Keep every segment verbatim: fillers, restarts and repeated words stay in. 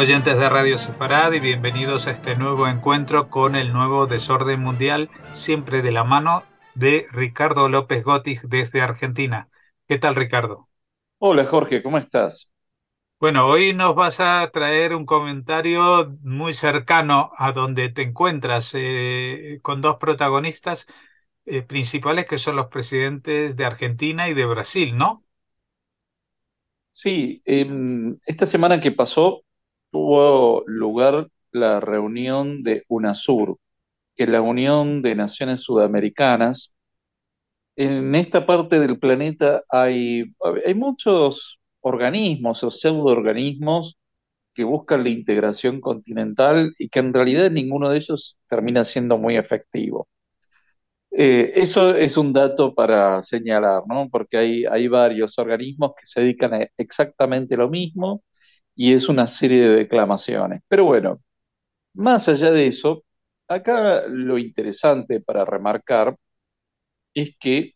oyentes de Radio Separad y bienvenidos a este nuevo encuentro con el nuevo desorden mundial, siempre de la mano de Ricardo López Gotig desde Argentina. ¿Qué tal, Ricardo? Hola Jorge, ¿cómo estás? Bueno, hoy nos vas a traer un comentario muy cercano a donde te encuentras, eh, con dos protagonistas eh, principales que son los presidentes de Argentina y de Brasil, ¿no? Sí, em, esta semana que pasó tuvo lugar la reunión de UNASUR, que es la Unión de Naciones Sudamericanas. En esta parte del planeta hay, hay muchos organismos o pseudoorganismos que buscan la integración continental y que en realidad ninguno de ellos termina siendo muy efectivo. Eh, eso es un dato para señalar, ¿no? Porque hay, hay varios organismos que se dedican a exactamente lo mismo y es una serie de declamaciones. Pero bueno, más allá de eso, acá lo interesante para remarcar es que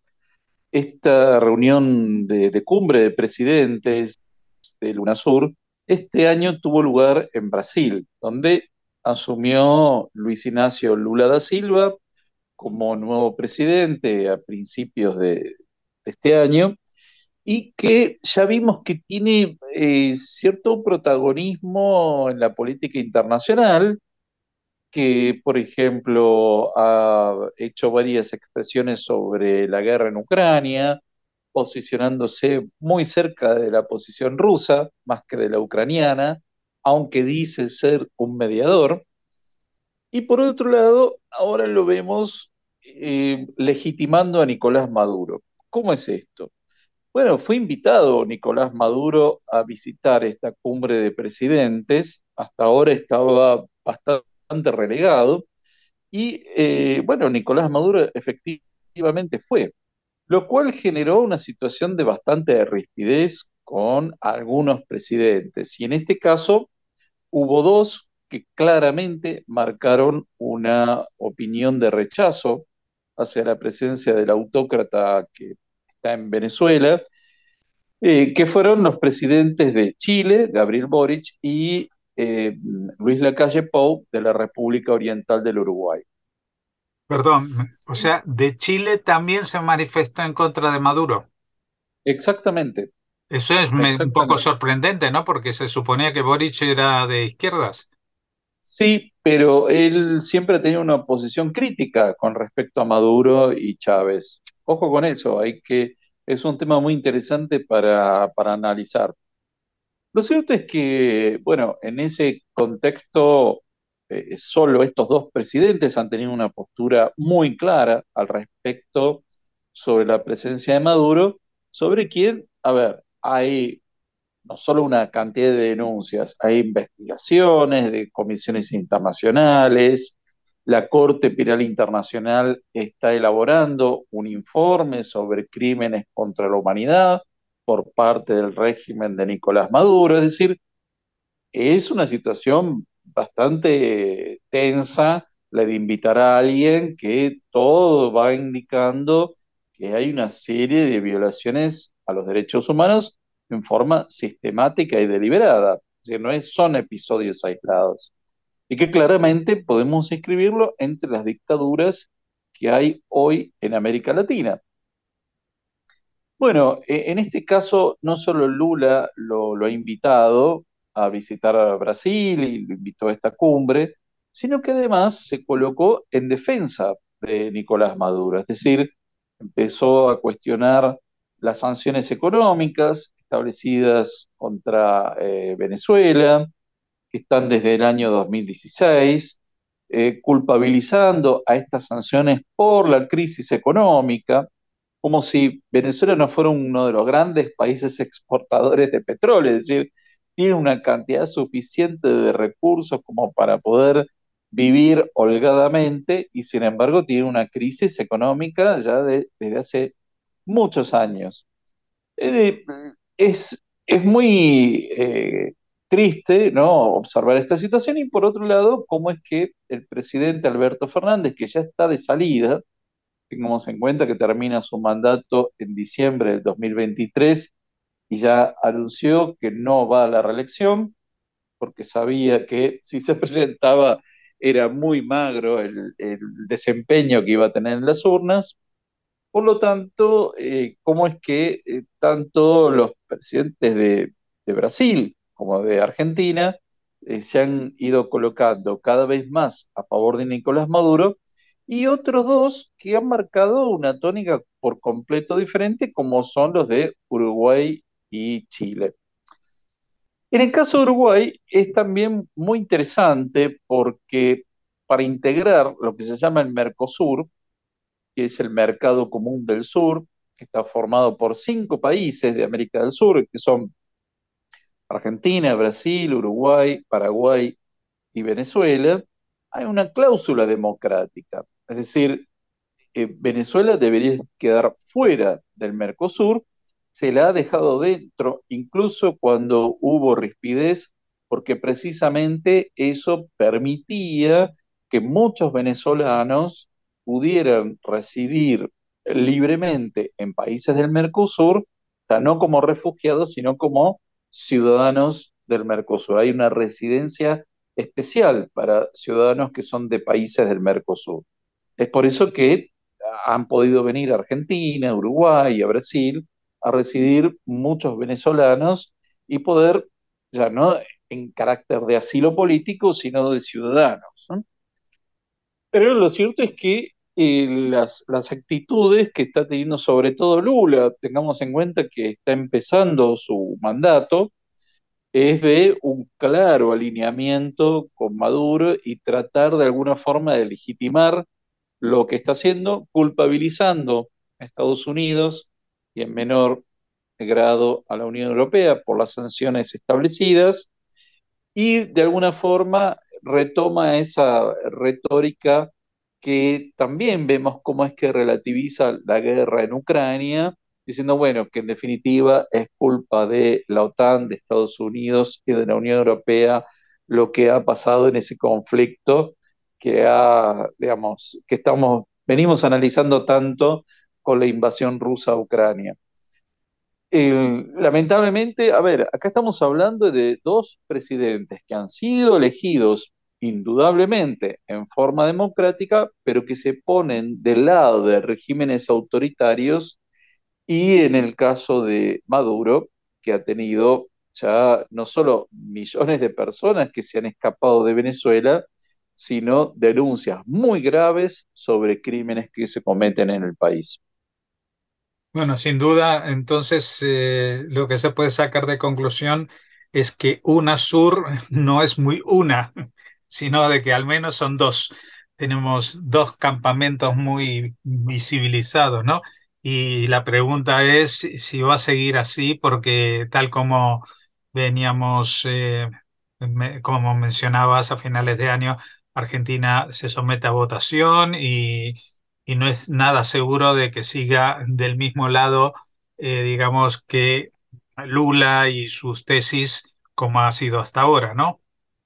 esta reunión de, de cumbre de presidentes del UNASUR este año tuvo lugar en Brasil, donde asumió Luis Ignacio Lula da Silva como nuevo presidente a principios de, de este año y que ya vimos que tiene eh, cierto protagonismo en la política internacional, que por ejemplo ha hecho varias expresiones sobre la guerra en Ucrania, posicionándose muy cerca de la posición rusa, más que de la ucraniana, aunque dice ser un mediador. Y por otro lado, ahora lo vemos eh, legitimando a Nicolás Maduro. ¿Cómo es esto? Bueno, fue invitado Nicolás Maduro a visitar esta cumbre de presidentes. Hasta ahora estaba bastante relegado. Y eh, bueno, Nicolás Maduro efectivamente fue, lo cual generó una situación de bastante rispidez con algunos presidentes. Y en este caso, hubo dos que claramente marcaron una opinión de rechazo hacia la presencia del autócrata que está en Venezuela, eh, que fueron los presidentes de Chile, Gabriel Boric, y eh, Luis Lacalle Pou, de la República Oriental del Uruguay. Perdón, o sea, de Chile también se manifestó en contra de Maduro. Exactamente, Eso es me- un poco exactamente. sorprendente, ¿no? Porque se suponía que Boric era de izquierdas. Sí, pero él siempre ha tenido una posición crítica con respecto a Maduro y Chávez. Ojo con eso, hay que, es un tema muy interesante para, para analizar. Lo cierto es que, bueno, en ese contexto, eh, solo estos dos presidentes han tenido una postura muy clara al respecto sobre la presencia de Maduro, sobre quien, a ver, hay no solo una cantidad de denuncias, hay investigaciones de comisiones internacionales, la Corte Penal Internacional está elaborando un informe sobre crímenes contra la humanidad por parte del régimen de Nicolás Maduro, es decir, es una situación bastante tensa la de invitar a alguien que todo va indicando que hay una serie de violaciones a los derechos humanos en forma sistemática y deliberada. Es decir, no es, son episodios aislados. Y que claramente podemos inscribirlo entre las dictaduras que hay hoy en América Latina. Bueno, eh, en este caso no solo Lula lo, lo ha invitado a visitar a Brasil y lo invitó a esta cumbre, sino que además se colocó en defensa de Nicolás Maduro, es decir, empezó a cuestionar las sanciones económicas establecidas contra eh, Venezuela, que están desde el año dos mil dieciséis, eh, culpabilizando a estas sanciones por la crisis económica, como si Venezuela no fuera uno de los grandes países exportadores de petróleo, es decir, tiene una cantidad suficiente de recursos como para poder vivir holgadamente y sin embargo tiene una crisis económica ya de- desde hace muchos años. Eh, es, es muy eh, triste, ¿no? Observar esta situación y por otro lado, cómo es que el presidente Alberto Fernández, que ya está de salida, tengamos en cuenta que termina su mandato en diciembre del dos mil veintitrés y ya anunció que no va a la reelección, porque sabía que si se presentaba era muy magro el, el desempeño que iba a tener en las urnas. Por lo tanto, eh, ¿cómo es que eh, tanto los presidentes de, de Brasil como de Argentina eh, se han ido colocando cada vez más a favor de Nicolás Maduro y otros dos que han marcado una tónica por completo diferente, como son los de Uruguay y Chile? En el caso de Uruguay es también muy interesante porque para integrar lo que se llama el Mercosur, que es el Mercado Común del Sur, que está formado por cinco países de América del Sur, que son Argentina, Brasil, Uruguay, Paraguay y Venezuela, hay una cláusula democrática. Es decir, eh, Venezuela debería quedar fuera del Mercosur, se la ha dejado dentro, incluso cuando hubo rispidez, porque precisamente eso permitía que muchos venezolanos pudieran residir libremente en países del Mercosur, o sea, no como refugiados, sino como ciudadanos del Mercosur. Hay una residencia especial para ciudadanos que son de países del Mercosur. Es por eso que han podido venir a Argentina, a Uruguay, a Brasil, a residir muchos venezolanos y poder, ya no en carácter de asilo político, sino de ciudadanos, ¿no? Pero lo cierto es que eh, las, las actitudes que está teniendo sobre todo Lula, tengamos en cuenta que está empezando su mandato, es de un claro alineamiento con Maduro y tratar de alguna forma de legitimar lo que está haciendo, culpabilizando a Estados Unidos y en menor grado a la Unión Europea por las sanciones establecidas y de alguna forma retoma esa retórica que también vemos cómo es que relativiza la guerra en Ucrania, diciendo, bueno, que en definitiva es culpa de la OTAN, de Estados Unidos y de la Unión Europea lo que ha pasado en ese conflicto que ha, digamos, que estamos, venimos analizando tanto con la invasión rusa a Ucrania. Eh, lamentablemente, a ver, acá estamos hablando de dos presidentes que han sido elegidos indudablemente en forma democrática, pero que se ponen del lado de regímenes autoritarios y en el caso de Maduro, que ha tenido ya no solo millones de personas que se han escapado de Venezuela, sino denuncias muy graves sobre crímenes que se cometen en el país. Bueno, sin duda, entonces eh, lo que se puede sacar de conclusión es que UNASUR no es muy una, sino de que al menos son dos. Tenemos dos campamentos muy visibilizados, ¿no? Y la pregunta es si si va a seguir así, porque tal como veníamos, eh, me- como mencionabas, a finales de año, Argentina se somete a votación y y no es nada seguro de que siga del mismo lado, eh, digamos, que Lula y sus tesis como ha sido hasta ahora, ¿no?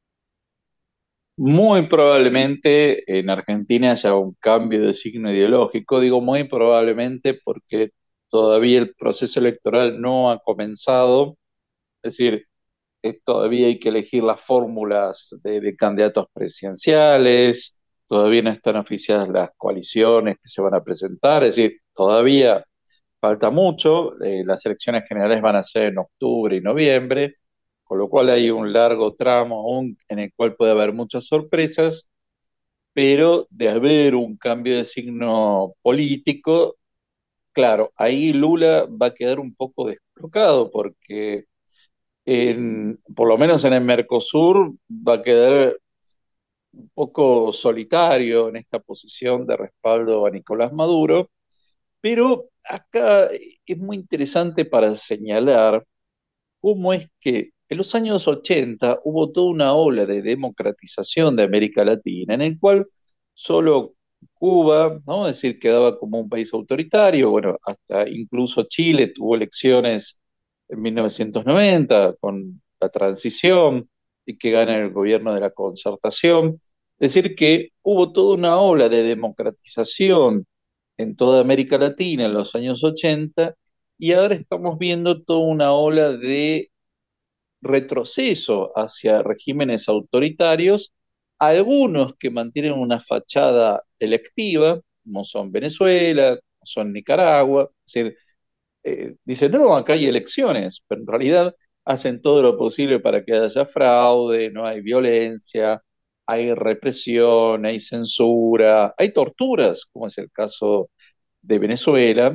Muy probablemente en Argentina haya un cambio de signo ideológico. Digo muy probablemente porque todavía el proceso electoral no ha comenzado. Es decir, eh, todavía hay que elegir las fórmulas de, de candidatos presidenciales, todavía no están oficiadas las coaliciones que se van a presentar. Es decir, todavía falta mucho. Eh, las elecciones generales van a ser en octubre y noviembre, con lo cual hay un largo tramo aún en el cual puede haber muchas sorpresas, pero de haber un cambio de signo político, claro, ahí Lula va a quedar un poco descolocado porque en, por lo menos en el Mercosur va a quedar un poco solitario en esta posición de respaldo a Nicolás Maduro, pero acá es muy interesante para señalar cómo es que en los años ochenta hubo toda una ola de democratización de América Latina, en el cual solo Cuba, ¿no? Es decir, quedaba como un país autoritario, bueno, hasta incluso Chile tuvo elecciones en mil novecientos noventa con la transición y que gana el gobierno de la concertación. Es decir, que hubo toda una ola de democratización en toda América Latina en los años ochenta y ahora estamos viendo toda una ola de retroceso hacia regímenes autoritarios, algunos que mantienen una fachada electiva, como son Venezuela, como son Nicaragua, es decir, eh, dicen, no, acá hay elecciones, pero en realidad hacen todo lo posible para que haya fraude, no hay violencia, hay represión, hay censura, hay torturas, como es el caso de Venezuela,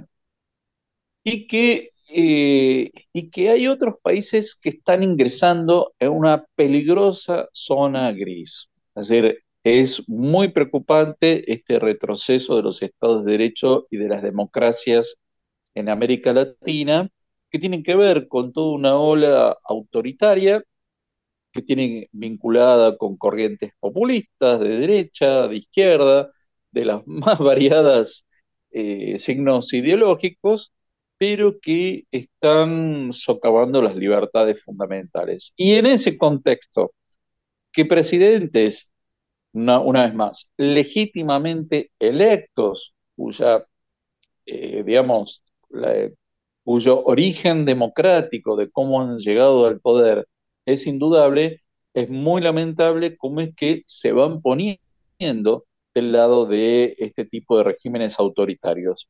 y que, eh, y que hay otros países que están ingresando en una peligrosa zona gris. Es decir, es muy preocupante este retroceso de los estados de derecho y de las democracias en América Latina, que tienen que ver con toda una ola autoritaria que tiene vinculada con corrientes populistas, de derecha, de izquierda, de las más variadas eh, signos ideológicos, pero que están socavando las libertades fundamentales. Y en ese contexto, que presidentes, una, una vez más, legítimamente electos, cuya eh, digamos, la- cuyo origen democrático de cómo han llegado al poder es indudable, es muy lamentable cómo es que se van poniendo del lado de este tipo de regímenes autoritarios.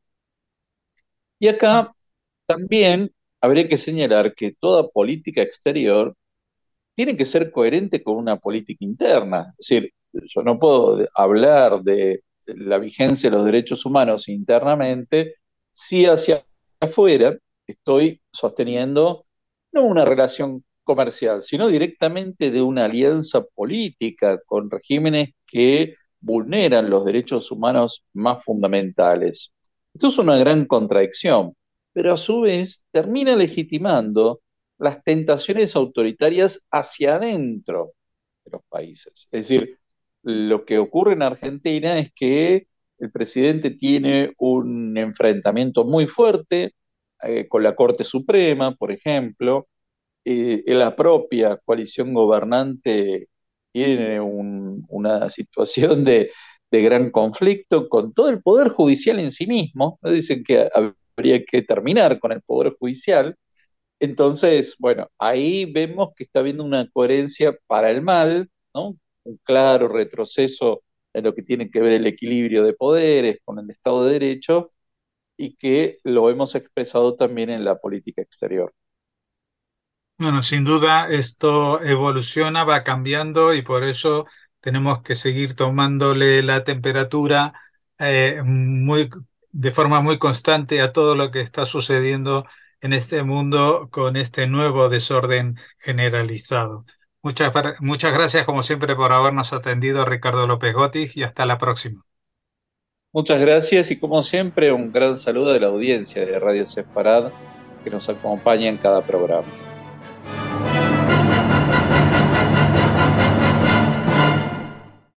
Y acá también habría que señalar que toda política exterior tiene que ser coherente con una política interna. Es decir, yo no puedo hablar de la vigencia de los derechos humanos internamente si hacia afuera estoy sosteniendo no una relación comercial, sino directamente de una alianza política con regímenes que vulneran los derechos humanos más fundamentales. Esto es una gran contradicción, pero a su vez termina legitimando las tentaciones autoritarias hacia adentro de los países. Es decir, lo que ocurre en Argentina es que el presidente tiene un enfrentamiento muy fuerte eh, con la Corte Suprema, por ejemplo. Eh, la propia coalición gobernante tiene un, una situación de, de, gran conflicto con todo el poder judicial en sí mismo. ¿No? Dicen que habría que terminar con el poder judicial. Entonces, bueno, ahí vemos que está habiendo una coherencia para el mal, ¿no? Un claro retroceso en lo que tiene que ver el equilibrio de poderes con el Estado de Derecho y que lo hemos expresado también en la política exterior. Bueno, sin duda esto evoluciona, va cambiando y por eso tenemos que seguir tomándole la temperatura eh, muy, de forma muy constante a todo lo que está sucediendo en este mundo con este nuevo desorden generalizado. Muchas, gra- muchas gracias como siempre por habernos atendido, Ricardo López Gotti, y hasta la próxima. Muchas gracias y como siempre un gran saludo de la audiencia de Radio Sefarad que nos acompaña en cada programa.